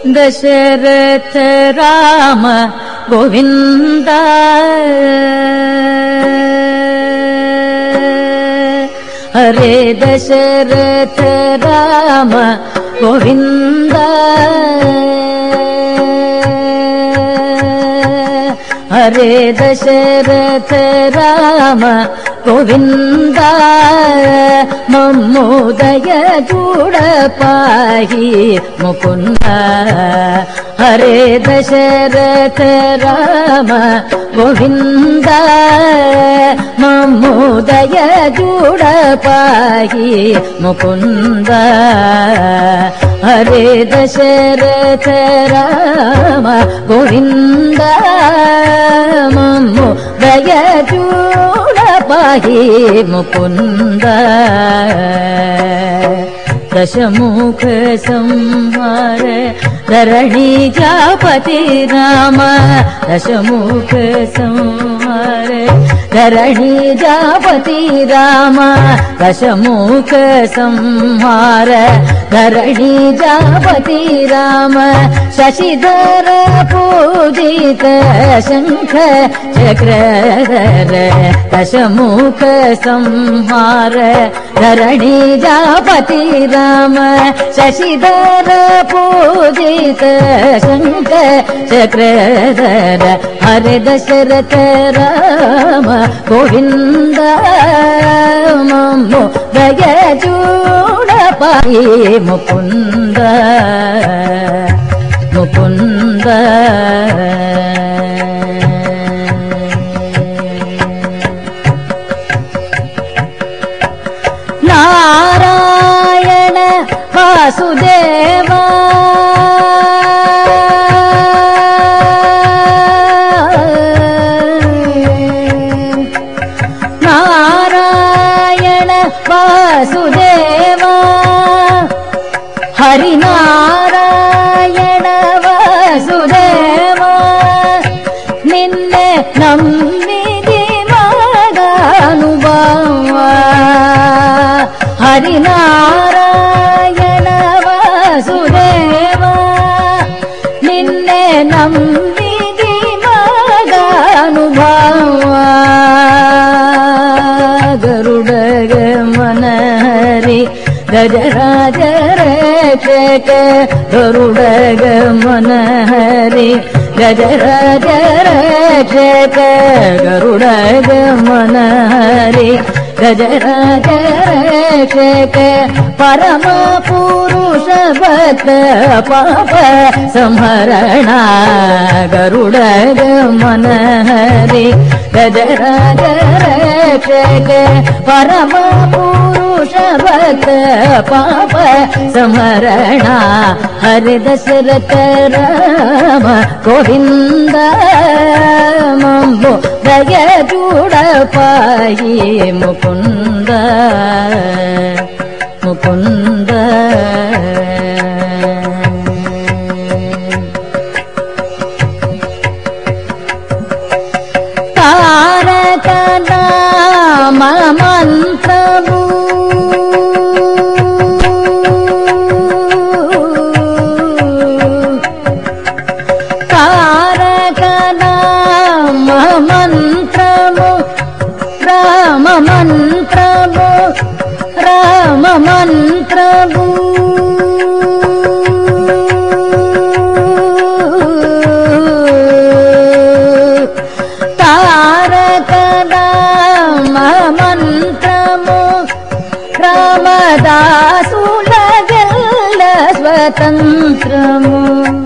దశరథ రామ గోవింద హరే దశరథ రామ గోవింద హరే దశరథ రామ గోవింద మమ్ము దయ చూడ పాహి ముకుంద హరే దశరథ రామ గోవింద మమ్ము దయ చూడ పాహి ముకుంద హరే దశరథ రామ గోవింద మమ్ము దయ చూడ పాహి ముకుంద దశముఖ సంహార ధరణి జాపతి రామ దశముఖ సంహార ధరణి జాపతి రామ దశముఖ సంహార ధరణి జాపతి రామ శశిధర పూజిత శంఖ చక్రధర దశముఖ సంహార ధరణి జాపతి రామ శశిధర పూజిత శంఖ చక్రధర హరే దశరథ రామ గోవింద మమ్ము దయ చూడ పాహి ముకుంద ముకుంద నారాయణ వాసుదేవా నారాయణ వాసుదేవా హరినారాయణ వాసుదేవా నిన్నే నమ్మిది మగానుభావా హరినారాయణ వాసుదేవా నిన్నే నమ్మిది మగానుభావా గరుడగ మనహరి గజరాజ రక్షక గరుడగ మనహరి గజరాజ రక్షక గరుడగ మనహరి గజరాజ రక్షక పరమ పురుష భక్త పాప సంహరణ గరుడగ మనహరి గజరాజ రక్షక పరమ పురుష భక్త పాప సంహరణ హరి దశరథ రామ గోవింద మమ్ము దయ చూడ పాహి ముకుంద ముకుంద తారక నామ మంత్రము తారక నామ మంత్రము రామ మంత్రము రామ మంత్రము తారక నామ మంత్రము రామదాసుల గల్ల స్వతంత్రము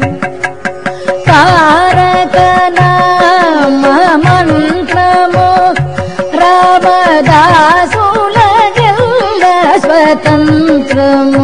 తారక నామ మంత్రము రామదాసుల గల్ల స్వతంత్రము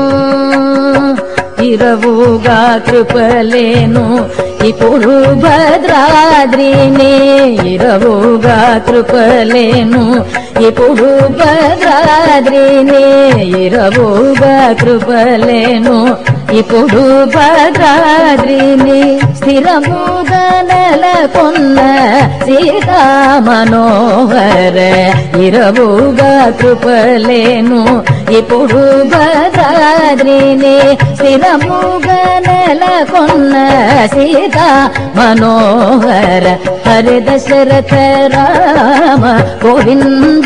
ఇరవుగా కృపలేను ఇప్పుడు భద్రాద్రిని ఇరవుగా కృపలేను ఇప్పుడు భద్రాద్రిని ఇరవుగా కృపలేను ఇప్పుడు భద్రాద్రిని స్థిరముగా నెలకొన్న సీతా మనోహర ఇరవుగా కృపలేను ఇప్పుడు భద్రాద్రిని స్థిరముగా నెలకొన్న సీతా మనోహర హరి దశరథ రామ గోవింద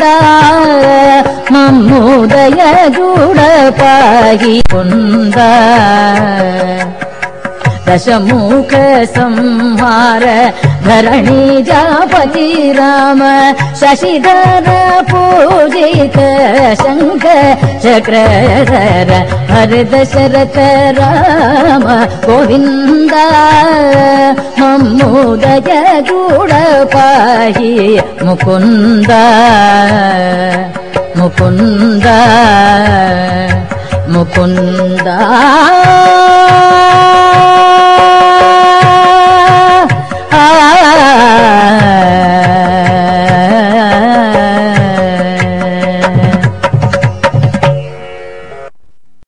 మమ్ముదయ జూడ పాగి కుంద దశముఖ సంహార ధరణి జాపతి రామ శశిధర పూజిత శంఖ చక్రధర హరి దశరథ రామ గోవింద మమ్ముదయ జూడ పాహి ముకుంద ముకుంద ముకుంద